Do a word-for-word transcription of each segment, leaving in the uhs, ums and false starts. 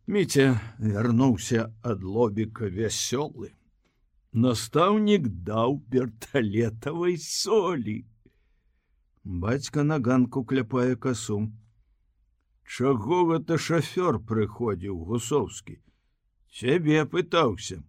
Міця вярнуўся ад лобіка вясёлы. Настаўнік даў верталетавай солі. Бацька на ганку кляпае касу. Чаго гэта шафёр прыходзіў, Гусоўскі? Цябе пытаўся.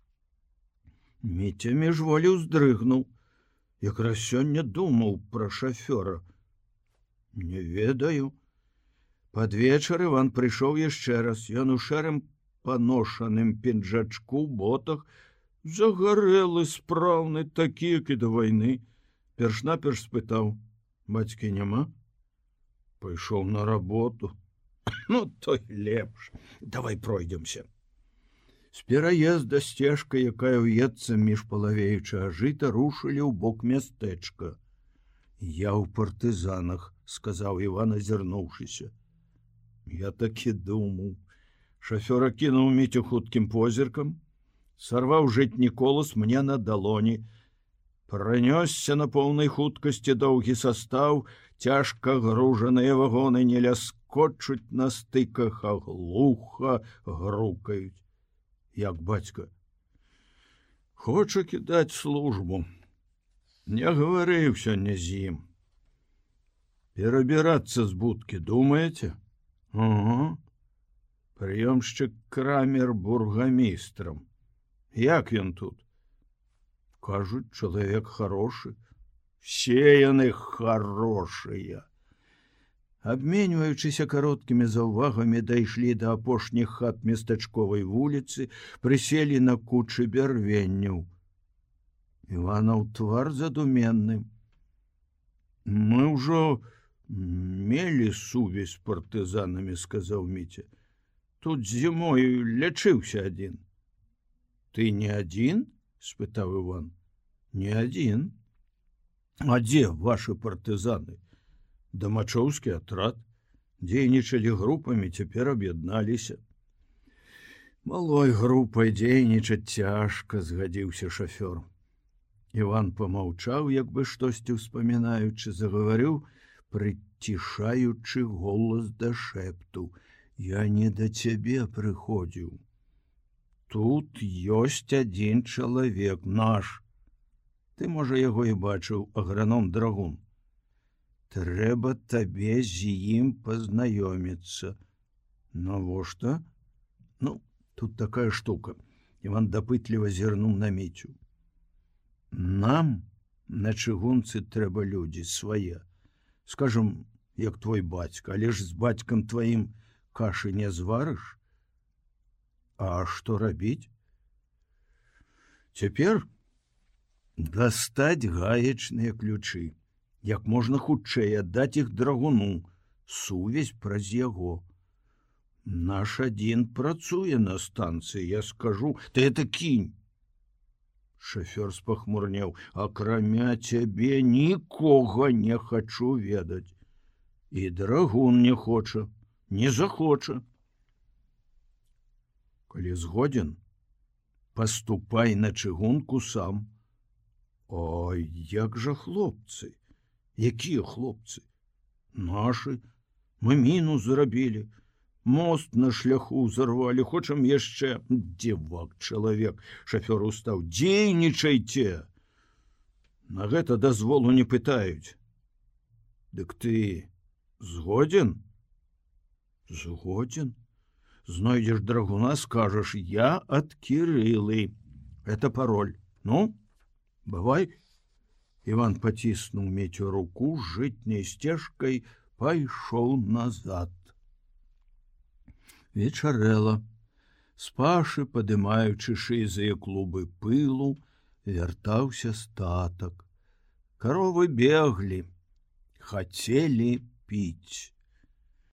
Міця міжволі ўздрыгнуў. Якраз сёння думаў пра шафёра. Не ведаю. Пад вечар Іван прыйшоў яшчэ раз. Ён у шэрым паношаным пінжачку, ботах, загарэлы, спраўны, такі, як і да вайны. Перш-наперш спытаў: бацькі няма? Пайшоў на работу. Ну, той лепш. Давай пройдемся. З пераезда сцежка, якая ўецца між палавеючага жыта, рушылі ў бок мястэчка. Я ў партызанах, сказаў Іван, азірнуўшыся. Я такі думаў. Шафёр акінуў Міцю хуткім позіркам, сарваў жытні колас мне на далоні. Пранёсся на поўнай хуткасці доўгі састаў, цяжка гружаныя вагоны не ляскочуць на стыках, а глуха грукаюць. Як бацька? Хоча кідаць службу. Не гаварыў сёння з ім. Перабірацца з будкі, думаеце? Угу. Прыёмшчык Крамер бургамістрам. Як ён тут? Кажуць, чалавек хорошы. Все яны хорошыя. Абменьваючыся кароткімі заўвагамі, дайшлі да апошніх хат местачковай вуліцы, прыселі на кучы бярвенняў. Іванаў твар задуменны. Мы ўжо мелі сувязь з партызанамі, сказаў Міця. Тут зімою лячыўся адзін. Ты не адзін? Спытаў Іван. Не адзін. А дзе вашы партызаны? Дамачоўскі атрад. Дзейнічалі групамі, цяпер аб'ядналіся. Малой групай дзейнічаць цяжка, згадзіўся шафёр. Іван памаўчаў, як бы штосьці ўспамінаючы, загаварыў, прыцішаючы голас да шэпту. Я не да цябе прыходзіў. Тут ёсць адзін чалавек, наш. Ты, можа, яго і бачыў, аграном Драгун. Трэба табе з ім пазнаёміцца. Навошта? Ну, тут такая штука. Іван дапытліва зірнуў на Міцю. Нам на чыгунцы трэба людзі свае. Скажам, як твой бацька, але ж з бацькам тваім кашы не зварыш? А што рабіць? Цяпер дастаць гаечныя ключы. Як можна хутчэй аддаць іх Драгуну, сувязь праз яго. Наш адзін працуе на станцыі, я скажу, ты это кінь. Шафёр спахмурнеў, акрамя цябе нікога не хачу ведаць. І Драгун не хоча, не захоча. Калі згоден, паступай на чыгунку сам. Ой, як жа хлопцы? Якія хлопцы? Нашы. Мы міну зрабілі. Мост на шляху зарвалі, хочам яшчэ. Дзівак чалавек, шафёр устаў. Дзейнічайце. На гэта дазволу не пытаюць. Дык ты згоден? Згоден? Знойдзеш Драгуна, скажаш, я ад Кірылы. Это пароль. Ну, бывай. Іван паціснуў Міцю руку, жытняй сцежкай пайшоў назад. Вечарэла. З пашы, падымаючы шызыя клубы пылу, вяртаўся статак. Каровы беглі, хацелі піць.